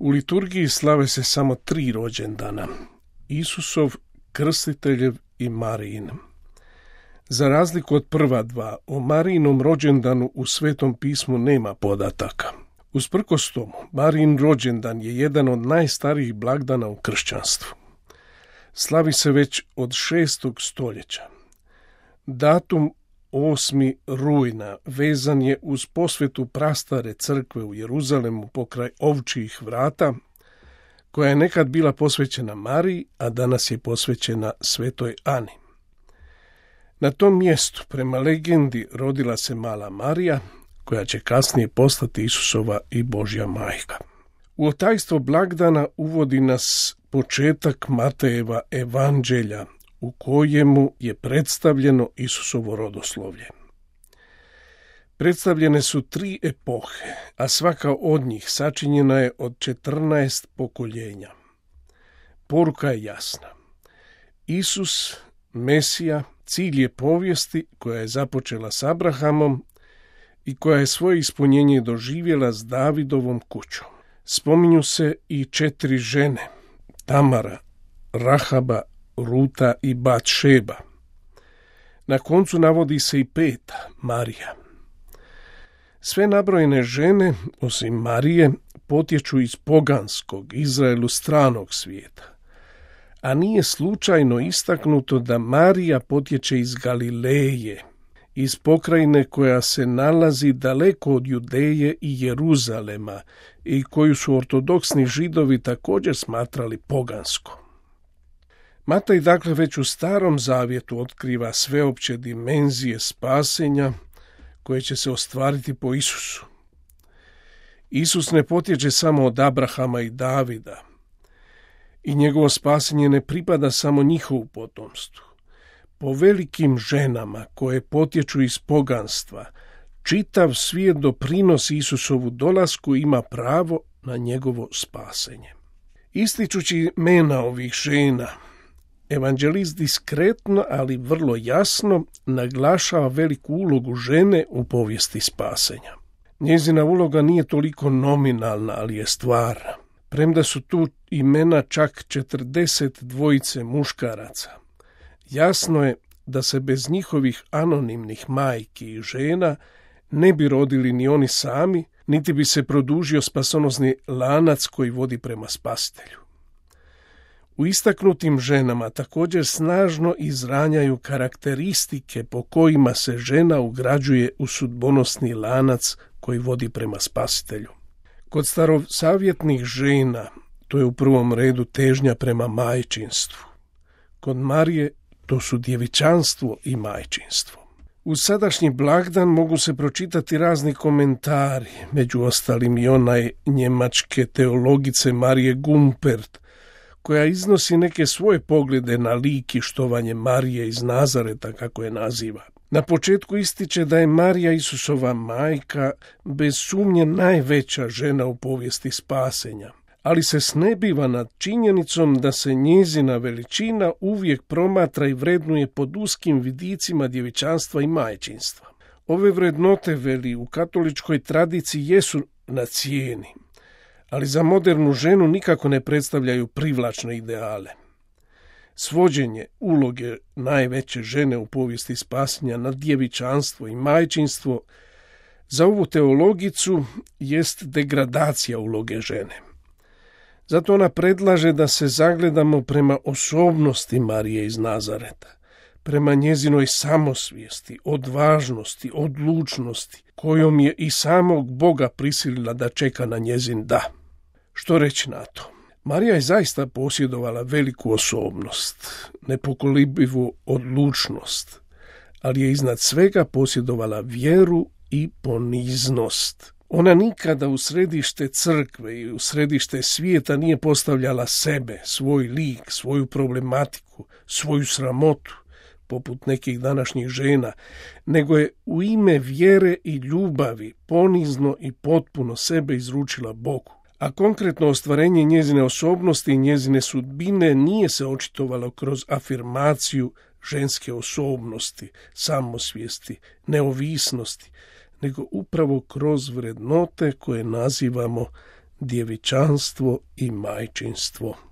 U liturgiji slave se samo 3 rođendana: Isusov, Krstiteljev i Marijin. Za razliku od prva 2, o Marijinom rođendanu u Svetom pismu nema podataka. Usprkos tomu, Marijin rođendan je jedan od najstarijih blagdana u kršćanstvu. Slavi se već od 6. stoljeća. Datum 8. rujna vezan je uz posvetu prastare crkve u Jeruzalemu pokraj Ovčjih vrata, koja je nekad bila posvećena Mariji, a danas je posvećena Svetoj Ani. Na tom mjestu, prema legendi, rodila se mala Marija, koja će kasnije postati Isusova i Božja majka. U otajstvo blagdana uvodi nas početak Matejeva evanđelja, u kojemu je predstavljeno Isusovo rodoslovlje. Predstavljene su 3 epohe, a svaka od njih sačinjena je od 14 pokoljenja. Poruka je jasna. Isus, Mesija, cilj je povijesti koja je započela s Abrahamom i koja je svoje ispunjenje doživjela s Davidovom kućom. Spominju se i 4 žene: Tamara, Rahaba, Ruta i Batšeba. Na koncu navodi se i 5, Marija. Sve nabrojene žene, osim Marije, potječu iz poganskog, Izraelu stranog svijeta. A nije slučajno istaknuto da Marija potječe iz Galileje, iz pokrajine koja se nalazi daleko od Judeje i Jeruzalema i koju su ortodoksni Židovi također smatrali poganskom. Matej dakle već u Starom zavjetu otkriva sveopće dimenzije spasenja koje će se ostvariti po Isusu. Isus ne potječe samo od Abrahama i Davida i njegovo spasenje ne pripada samo njihovu potomstvu. Po velikim ženama koje potječu iz poganstva, čitav svijet doprinosi Isusovu dolasku i ima pravo na njegovo spasenje. Ističući imena ovih žena, evanđelist diskretno, ali vrlo jasno, naglašava veliku ulogu žene u povijesti spasenja. Njezina uloga nije toliko nominalna, ali je stvarna. Premda su tu imena čak 42 muškaraca, jasno je da se bez njihovih anonimnih majki i žena ne bi rodili ni oni sami, niti bi se produžio spasonosni lanac koji vodi prema spasitelju. U istaknutim ženama također snažno izranjaju karakteristike po kojima se žena ugrađuje u sudbonosni lanac koji vodi prema spasitelju. Kod starosavjetnih žena to je u prvom redu težnja prema majčinstvu. Kod Marije to su djevičanstvo i majčinstvo. U sadašnji blagdan mogu se pročitati razni komentari, među ostalim i onaj njemačke teologice Marije Gumpert, koja iznosi neke svoje poglede na lik i štovanje Marije iz Nazareta, kako je naziva. Na početku ističe da je Marija Isusova majka bez sumnje najveća žena u povijesti spasenja, ali se snebiva nad činjenicom da se njezina veličina uvijek promatra i vrednuje pod uskim vidicima djevičanstva i majčinstva. Ove vrednote, veli, u katoličkoj tradiciji jesu na cijeni, ali za modernu ženu nikako ne predstavljaju privlačne ideale. Svođenje uloge najveće žene u povijesti spasenja na djevičanstvo i majčinstvo za ovu teologicu jest degradacija uloge žene. Zato ona predlaže da se zagledamo prema osobnosti Marije iz Nazareta, prema njezinoj samosvijesti, odvažnosti, odlučnosti, kojom je i samog Boga prisilila da čeka na njezin da. Što reći na to? Marija je zaista posjedovala veliku osobnost, nepokolebljivu odlučnost, ali je iznad svega posjedovala vjeru i poniznost. Ona nikada u središte crkve i u središte svijeta nije postavljala sebe, svoj lik, svoju problematiku, svoju sramotu, poput nekih današnjih žena, nego je u ime vjere i ljubavi ponizno i potpuno sebe izručila Bogu. A konkretno ostvarenje njezine osobnosti i njezine sudbine nije se očitovalo kroz afirmaciju ženske osobnosti, samosvijesti, neovisnosti, nego upravo kroz vrednote koje nazivamo djevičanstvo i majčinstvo.